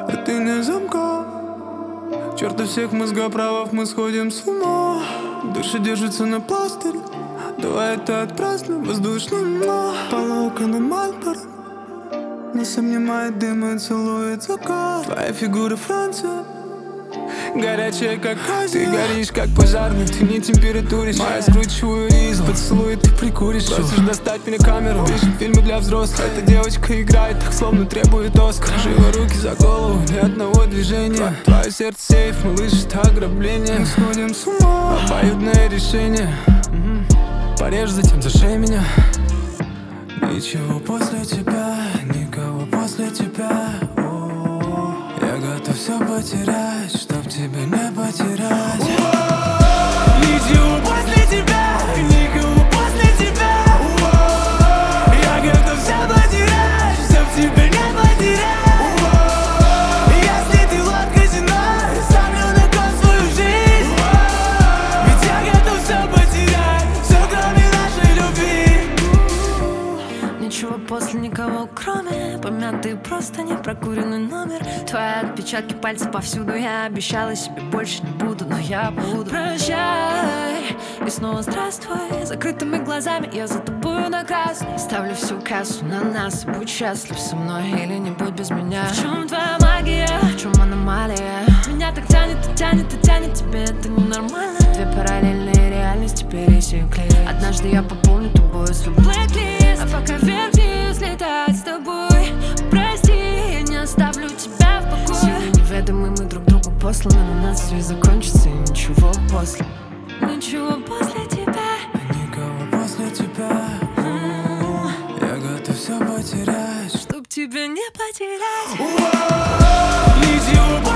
а ты не замка. Черт у всех мозгоправов, мы сходим с ума. Души держатся на пластыре. Давай это отпразднуем воздушным, но по локонам Мальборо нас обнимает дым и целует закат. Твоя фигура Франция, горячая как Азия. Ты горишь как пожарный, ты не температуришь. Моя скручиваю ризу, поцелуй ты прикуришь. Просишь достать мне камеру, пишем фильмы для взрослых. Эта девочка играет так, словно требует Оскар. Живо руки за голову, ни одного движения. Твое сердце сейф, малыш, это ограбление. Мы сходим с ума, обоюдное решение. Порежь, затем зашей меня. Ничего после тебя, никого после тебя. Я готов все потерять, чтоб тебя не потерять. Ничего после тебя, никого после тебя. Я готов все потерять, чтоб тебя не потерять. Если ты лодка земная, ставлю на кон свою жизнь. Ведь я готов все потерять, все кроме нашей любви. Ничего после никого, кроме помятые простыни, прокуренный номер. Твои отпечатки пальцев повсюду. Я обещала себе больше не буду, но я буду. Прощай и снова здравствуй. Закрытыми глазами я за тобою на красный. Ставлю всю кассу на нас. Будь счастлив со мной или не будь без меня. В чем твоя магия? В чем аномалия? Меня так тянет и тянет и тянет. Тебе это ненормально. Две параллельные реальности пересекли. Однажды я пополню тобой свой блэк-лист. А пока вверх-вниз летать с тобой. Прости, я не оставлю тебя в покое. Силы неведомы, мы друг другу посланы. Но нас все закончится и ничего после. Ничего после тебя, Никого после тебя. Я готов все потерять, чтоб тебя не потерять. ничего